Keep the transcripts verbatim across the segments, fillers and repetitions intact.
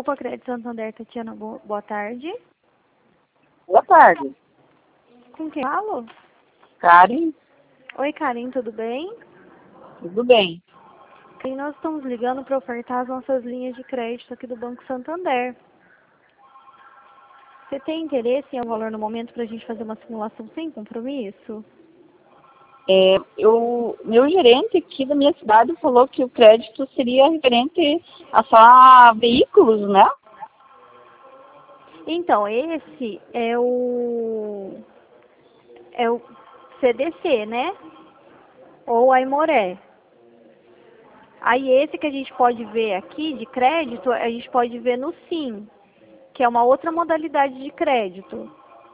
Grupo Crédito Santander, Tatiana, boa, boa tarde. Boa tarde. Com quem falo? Karen, Oi, Karen, tudo bem? tudo bem? E nós estamos ligando para ofertar as nossas linhas de crédito aqui do Banco Santander. Você tem interesse em algum valor no momento para a gente fazer uma simulação sem compromisso? É, eu, meu gerente aqui da minha cidade falou que o crédito seria referente a só veículos, né? Então, esse é o é o C D C, né? Ou a Aimoré. Aí esse que a gente pode ver aqui de crédito, a gente pode ver no Sim, que é uma outra modalidade de crédito.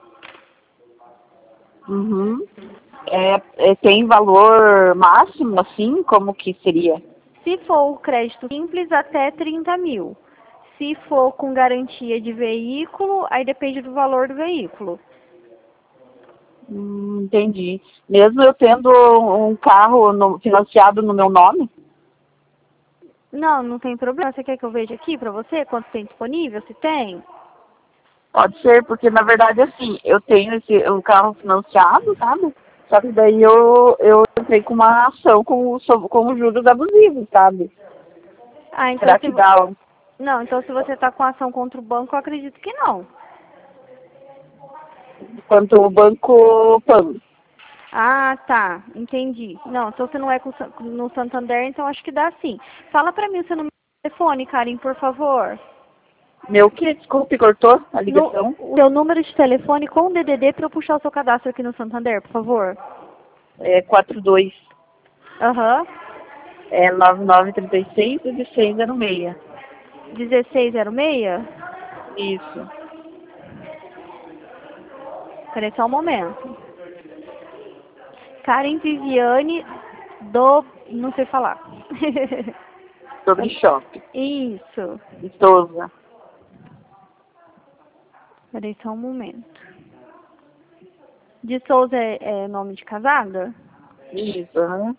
Uhum. É, é, tem valor máximo, assim, como que seria? Se for o crédito simples, até trinta mil. Se for com garantia de veículo, aí depende do valor do veículo. Hum, entendi. Mesmo eu tendo um carro no- financiado no meu nome? Não, não tem problema. Você quer que eu veja aqui pra você quanto tem disponível? Se tem? Pode ser, porque na verdade, assim, eu tenho esse, um carro financiado, sabe? Só que daí eu, eu entrei com uma ação com, o- sob- com os juros abusivos, sabe? Ah, então Será se que vo- dá? não, então se você está com ação contra o banco, eu acredito que não. Quanto o banco Pan? Ah, tá, entendi. Não, então você não é com Sa- no Santander, então acho que dá sim. Fala pra mim o seu número de telefone, Karen, por favor. Meu que? Desculpe, cortou a No, ligação. o seu número de telefone com o D D D para eu puxar o seu cadastro aqui no Santander, por favor. É quatro dois, Aham. é nove nove três seis, seis zero seis. dezesseis zero seis? Isso. Peraí só um momento. Karen Viviane do... não sei falar. Sobre shopping. Isso. De Souza. Peraí só um momento. De Souza é, é nome de casada? Isso, aham.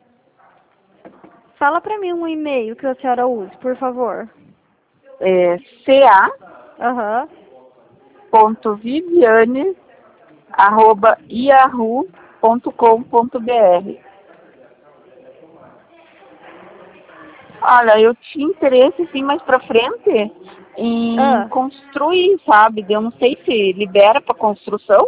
Fala pra mim um e-mail que a senhora use, por favor. É ca Aham. ponto viviane arroba yahoo ponto com ponto br. Olha, eu tinha interesse, sim, mais pra frente em Ah, construir, sabe? Eu não sei se libera para construção.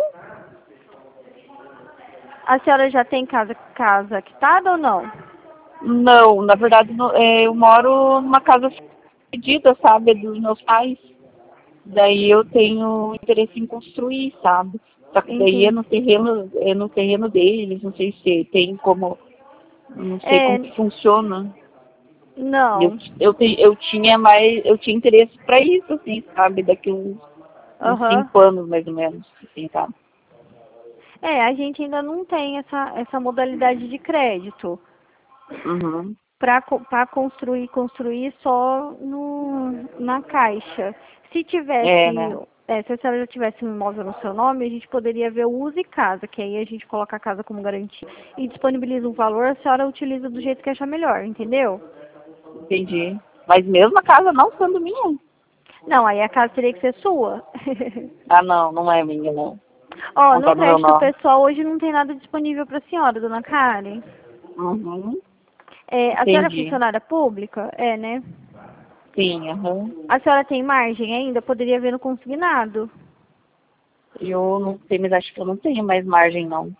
a senhora já tem casa, casa quitada ou não? Não, na verdade, no- é, eu moro numa casa pedida, sabe, dos meus pais. Daí eu tenho interesse em construir, sabe? Só que daí é Entendi. no terreno, é no terreno deles, não sei se tem como, não sei É, como que funciona. E eu, não. eu, te- eu tinha mais, eu tinha interesse para isso, assim, sabe? Daqui uns, uns Aham. cinco anos, mais ou menos, assim, sabe? É, a gente ainda não tem essa, essa modalidade de crédito Uhum. para para construir, construir só no, na caixa. Se É, tivesse, né? é, se a senhora já tivesse um imóvel no seu nome, a gente poderia ver o uso e casa, que aí a gente coloca a casa como garantia e disponibiliza um valor, a senhora utiliza do jeito que achar melhor, entendeu? Entendi. Mas mesmo a casa não sendo minha. Não, aí a casa teria que ser sua. Ah, não, não é minha, não. Ó, Não no tá no meu crédito nome. pessoal hoje não tem nada disponível para a senhora, dona Karen. Uhum. É, a senhora é Entendi. funcionária pública? É, né? Sim, aham. A senhora tem margem ainda? Poderia ver no consignado. Eu não sei, mas acho que eu não tenho mais margem, não.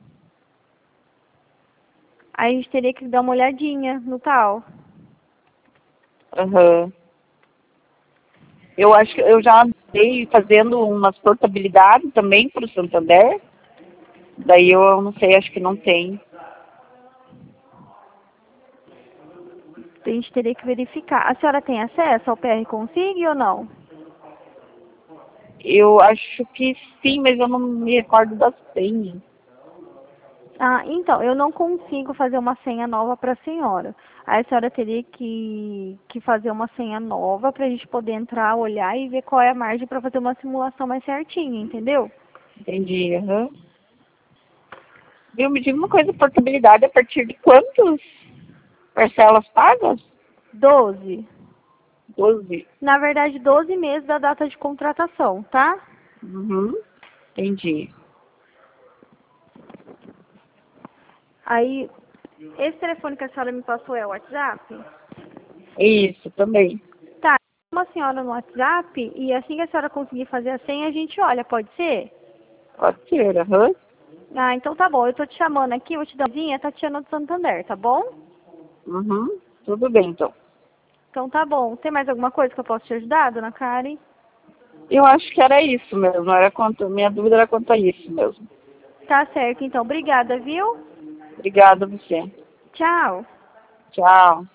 Aí a gente teria que dar uma olhadinha no tal. Aham. Eu acho que eu já andei fazendo umas portabilidades também para o Santander. Daí eu não sei, acho que não tem. A gente teria que verificar. A senhora tem acesso ao P R Consig ou não? Eu acho que sim, mas eu não me recordo das senhas. Ah, então, eu não consigo fazer uma senha nova para a senhora. Aí a senhora teria que, que fazer uma senha nova para a gente poder entrar, olhar e ver qual é a margem para fazer uma simulação mais certinha, entendeu? Entendi, aham. Viu, me diga uma coisa, portabilidade a partir de quantas parcelas pagas? Doze. doze. Na verdade, doze meses da data de contratação, tá? Uhum. Entendi. Aí, esse telefone que a senhora me passou é o WhatsApp? Isso, também. Tá, chama a senhora no WhatsApp e assim que a senhora conseguir fazer a senha, a gente olha, pode ser? Pode ser, aham. Ah, então tá bom. Eu tô te chamando aqui, vou te dar uma linha, Tatiana do Santander, tá bom? Uhum. Tudo bem, então. Então tá bom. Tem mais alguma coisa que eu posso te ajudar, dona Karen? Eu acho que era isso mesmo. Era quanto, minha dúvida era quanto a isso mesmo. Tá certo, então. Obrigada, viu? Obrigada, você. Tchau. Tchau.